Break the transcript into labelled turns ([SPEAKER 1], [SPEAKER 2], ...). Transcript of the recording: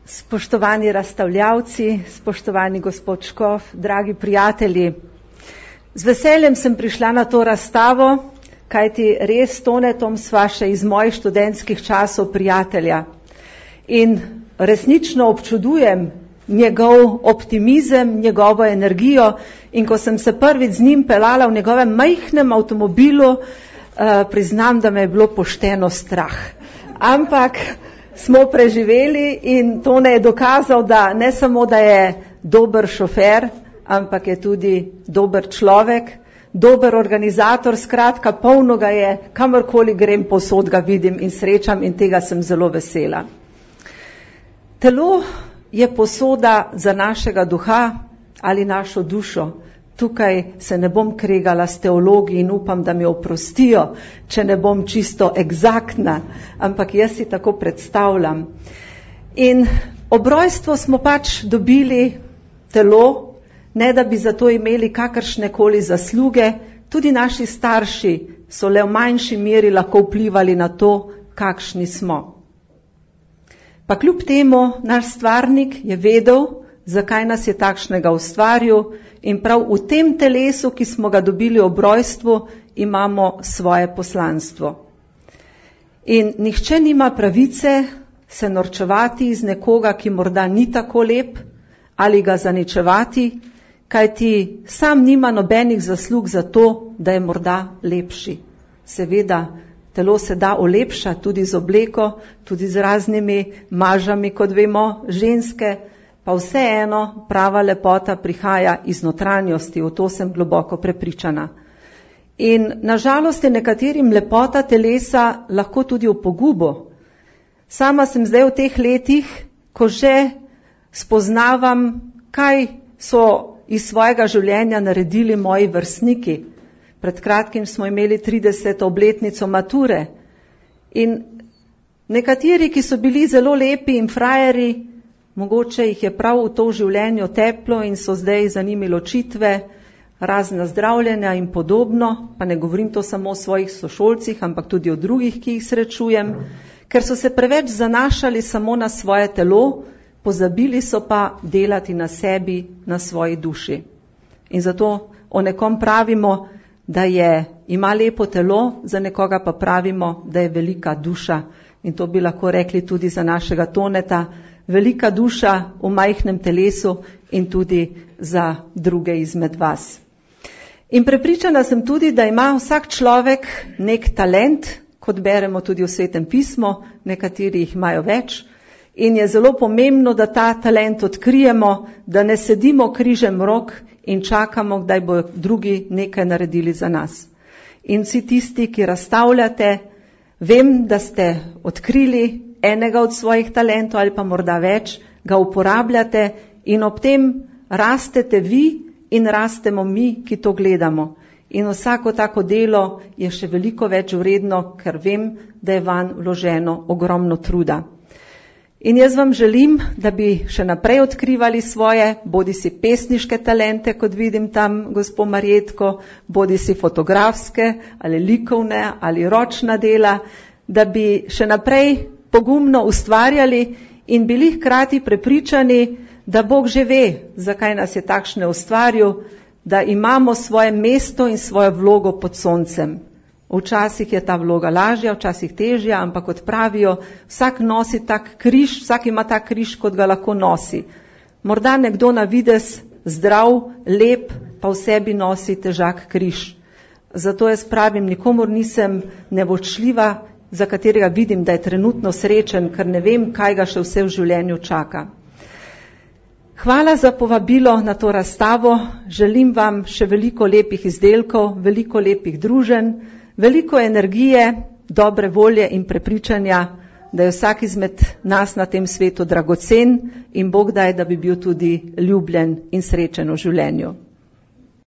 [SPEAKER 1] Spoštovani razstavljavci, spoštovani gospod Škof, dragi prijatelji. Z veseljem sem prišla na to razstavo, kajti res s Tonetom sva še iz mojih študentskih časov prijatelja. In resnično občudujem njegov optimizem, njegovo energijo in ko sem se prvič z njim peljala v njegovem majhnem avtomobilu, priznam, da me je bilo pošteno strah. Ampak smo preživeli in Tone je dokazal, da ne samo, da je dober šofer, ampak je tudi dober človek, dober organizator, skratka, polno ga je, kamorkoli grem, povsod ga vidim in srečam in tega sem zelo vesela. Telo je posoda za našega duha ali našo dušo. Tukaj se ne bom kregala s teologi in upam, da mi oprostijo, če ne bom čisto egzaktna, ampak jaz si tako predstavljam. In ob rojstvu smo pač dobili telo, ne da bi za to imeli kakršnekoli zasluge, tudi naši starši so le v manjši meri lahko vplivali na to, kakšni smo. Pa kljub temu naš stvarnik je vedel, zakaj nas je takšnega ustvaril, in prav v tem telesu, ki smo ga dobili ob rojstvu, imamo svoje poslanstvo. In nihče nima pravice se norčevati iz nekoga, ki morda ni tako lep, ali ga zaničevati, kajti sam nima nobenih zaslug za to, da je morda lepši. Seveda, telo se da olepšati tudi z obleko, tudi z raznimi mažami, kot vemo, ženske, pa vseeno prava lepota prihaja iz notranjosti, v to sem globoko prepričana. In nažalost je nekaterim lepota telesa lahko tudi v pogubo. Sama sem zdaj v teh letih, ko že spoznavam, kaj so iz svojega življenja naredili moji vrstniki. Pred kratkim smo imeli 30. obletnico mature in nekateri, ki so bili zelo lepi in frajeri, mogoče jih je prav v to življenju teplo in so zdaj za njimi ločitve, razna zdravljenja in podobno, pa ne govorim to samo o svojih sošolcih, ampak tudi o drugih, ki jih srečujem, ker so se preveč zanašali samo na svoje telo, pozabili so pa delati na sebi, na svoji duši. In zato o nekom pravimo, da ima lepo telo, za nekoga pa pravimo, da je velika duša. In to bi lahko rekli tudi za našega Toneta, velika duša v majhnem telesu in tudi za druge izmed vas. In prepričana sem tudi, da ima vsak človek nek talent, kot beremo tudi v Svetem pismu, nekateri jih imajo več. In je zelo pomembno, da ta talent odkrijemo, da ne sedimo križem rok in čakamo, kdaj bo drugi nekaj naredili za nas. In vsi tisti, ki razstavljate, vem, da ste odkrili enega od svojih talentov ali pa morda več, ga uporabljate in ob tem rastete vi in rastemo mi, ki to gledamo. In vsako tako delo je še veliko več vredno, ker vem, da je vanj vloženo ogromno truda. In jaz vam želim, da bi še naprej odkrivali svoje, bodi si pesniške talente, kot vidim tam gospo Marjetko, bodi si fotografske ali likovne ali ročna dela, da bi še naprej pogumno ustvarjali in bili hkrati prepričani, da Bog že ve, zakaj nas je takšne ustvaril, da imamo svoje mesto in svojo vlogo pod soncem. Včasih je ta vloga lažja, včasih težja, ampak kot pravijo, vsak nosi tak križ, vsak ima tak križ, kot ga lahko nosi. Morda nekdo na videz zdrav, lep, pa v sebi nosi težak križ. Zato jaz pravim, nikomur nisem nevočljiva, za katerega vidim, da je trenutno srečen, ker ne vem, kaj ga še vse v življenju čaka. Hvala za povabilo na to razstavo. Želim vam še veliko lepih izdelkov, veliko lepih druženj, veliko energije, dobre volje in prepričanja, da je vsak izmed nas na tem svetu dragocen in Bog daj, da bi bil tudi ljubljen in srečen v življenju.